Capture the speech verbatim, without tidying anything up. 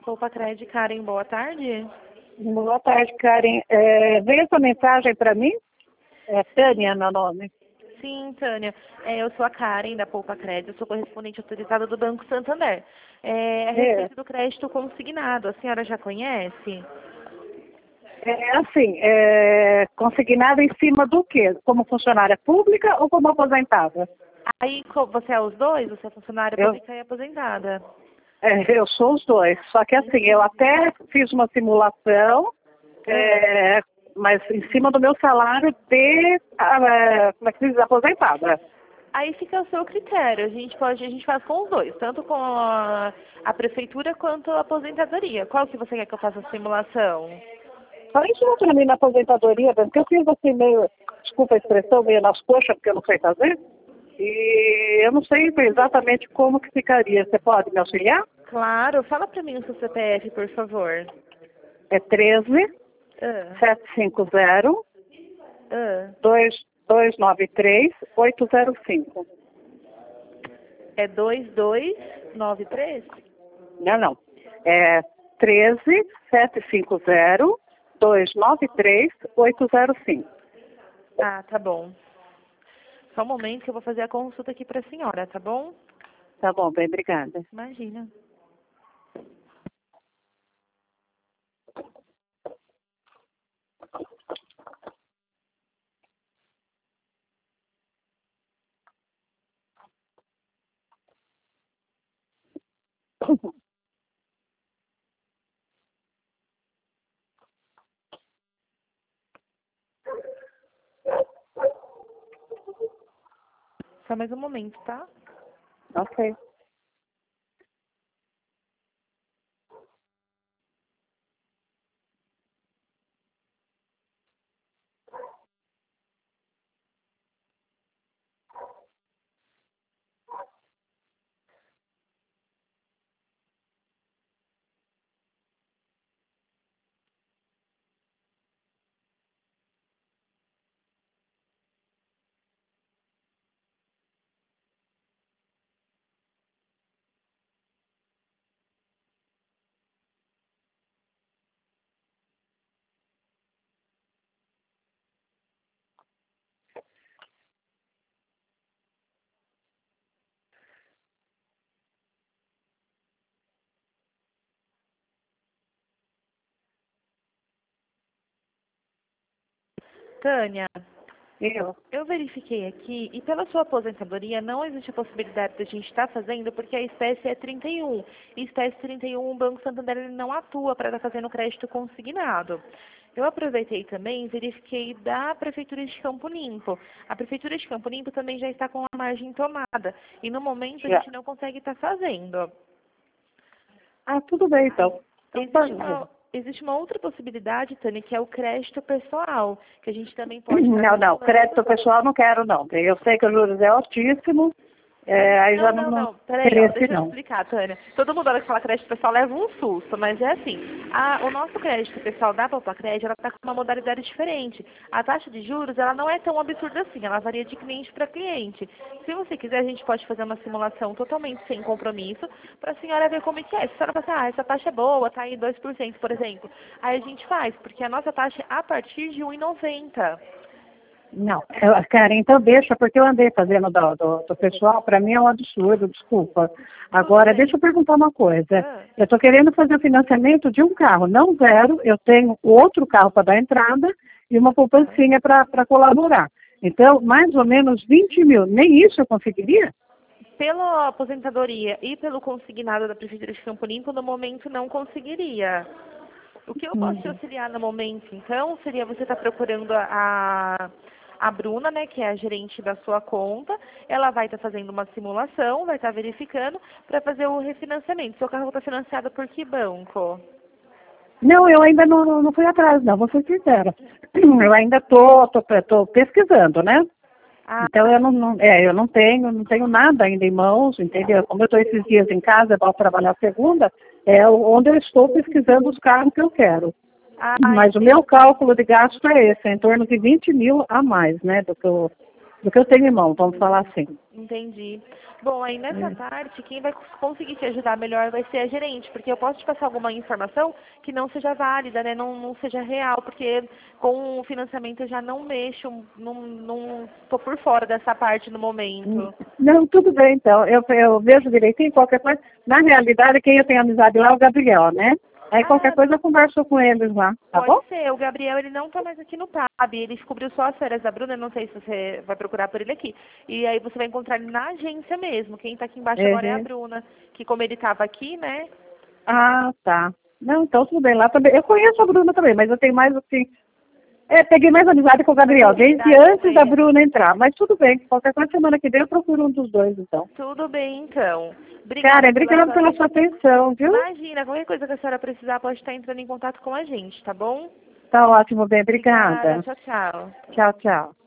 Poupa Cred, Karen, boa tarde. Boa tarde, Karen. É, veio essa mensagem para mim? É Tânia, meu nome. Sim, Tânia. É, eu sou a Karen, da Poupa Cred, eu sou correspondente autorizada do Banco Santander. É, a respeito É, do crédito consignado, a senhora já conhece? é assim, é, consignado em cima do quê? Como funcionária pública ou como aposentada? Aí, co- você é os dois? Você é funcionária Eu, pública e aposentada? é, eu sou os dois. Só que assim, eu até fiz uma simulação, Ah, é, mas em cima do meu salário de, ah, como é que se diz, aposentada. Aí fica o seu critério. A gente pode, a gente faz com os dois, tanto com a, a prefeitura quanto a aposentadoria. Qual que você quer que eu faça a simulação? Só isso para mim na aposentadoria, porque eu fiz assim meio, desculpa a expressão, meio nas coxas, porque eu não sei fazer. E eu não sei exatamente como que ficaria. Você pode me auxiliar? Claro, fala pra mim o seu C P F, por favor. É treze, Ah, sete cinco zero, ah. dois nove três, oito zero cinco. É dois dois nove três? Não, não. É treze, sete cinco zero, dois nove três, oito zero cinco. Ah, tá bom. Só um momento que eu vou fazer a consulta aqui pra senhora, tá bom? Tá bom, bem, obrigada. Imagina. Só mais um momento, tá? Ok. Tânia, Eu. eu verifiquei aqui e pela sua aposentadoria não existe a possibilidade de a gente estar fazendo porque a espécie é trinta e um. E espécie trinta e um, o Banco Santander ele não atua para estar fazendo crédito consignado. Eu aproveitei também e verifiquei da Prefeitura de Campo Limpo. A Prefeitura de Campo Limpo também já está com a margem tomada. E no momento a Já. gente não consegue estar fazendo. Ah, tudo bem, então. Então, Existe tá. uma, existe uma outra possibilidade, Tânia, que é o crédito pessoal, que a gente também pode estar Não, não, vinculando. crédito pessoal não quero, não. Eu sei que o juros é altíssimo, Mas, é, aí já não, não, não, não não. Peraí, ó, cresce, deixa eu te não. explicar, Tânia. Todo mundo, na hora que fala crédito pessoal, leva um susto, mas é assim. A, o nosso crédito pessoal da Popacred, ela está com uma modalidade diferente. A taxa de juros, ela não é tão absurda assim, ela varia de cliente para cliente. Se você quiser, a gente pode fazer uma simulação totalmente sem compromisso, para a senhora ver como é que é. Se a senhora pensar, ah, essa taxa é boa, tá aí dois por cento, por exemplo. Aí a gente faz, porque a nossa taxa é a partir de um vírgula noventa. Não, eu, Karen, então deixa, porque eu andei fazendo do, do, do pessoal, para mim é um absurdo, desculpa. Tudo Agora, bem. deixa eu perguntar uma coisa. Ah. Eu estou querendo fazer o financiamento de um carro, não zero, eu tenho outro carro para dar entrada e uma poupancinha para colaborar. Então, mais ou menos vinte mil, nem isso eu conseguiria? Pela aposentadoria e pelo consignado da Prefeitura de Campo Limpo, no momento não conseguiria. O que eu posso te Uhum. auxiliar no momento, então, seria você estar procurando a, a Bruna, né, que é a gerente da sua conta. Ela vai estar fazendo uma simulação, vai estar verificando para fazer o refinanciamento. Seu carro está financiado por que banco? Não, eu ainda não, não fui atrás, não, vou ser sincera. Eu ainda estou tô, tô, tô pesquisando, né? Ah, Então eu não, não- é, eu não tenho, não tenho nada ainda em mãos, entendeu? Como eu estou esses dias em casa, eu vou trabalhar segunda, é onde eu estou pesquisando os carros que eu quero. ah, Mas o meu cálculo de gasto é esse, é em torno de vinte mil a mais, né, do que eu, do que eu tenho em mão, vamos falar assim. Entendi. Bom, aí nessa parte, quem vai conseguir te ajudar melhor vai ser a gerente, porque eu posso te passar alguma informação que não seja válida, né? Não, não seja real, porque com o financiamento eu já não mexo, não, não tô por fora dessa parte no momento. Não, tudo bem, então. Eu, eu vejo direitinho qualquer coisa. Na realidade, quem eu tenho amizade lá é o Gabriel, né? Aí qualquer Ah, coisa eu converso com eles lá, tá bom? pode ser. O Gabriel, ele não tá mais aqui no P A B. Ele descobriu só as férias da Bruna. Não sei se você vai procurar por ele aqui. E aí você vai encontrar ele na agência mesmo. Quem tá aqui embaixo agora é a Uhum. Bruna. Que como ele tava aqui, né? Ah, tá. Não, então tudo bem. Lá também. Eu conheço a Bruna também, mas eu tenho mais assim. É, peguei mais amizade com o Gabriel, desde antes da Bruna entrar. Mas tudo bem. Qualquer coisa semana que vem eu procuro um dos dois, então. Tudo bem, então. Obrigada Cara, pela obrigada sua pela sua atenção, viu? Imagina, qualquer coisa que a senhora precisar pode estar entrando em contato com a gente, tá bom? Tá ótimo, bem. Obrigada. Obrigada. Tchau, tchau. Tchau, tchau.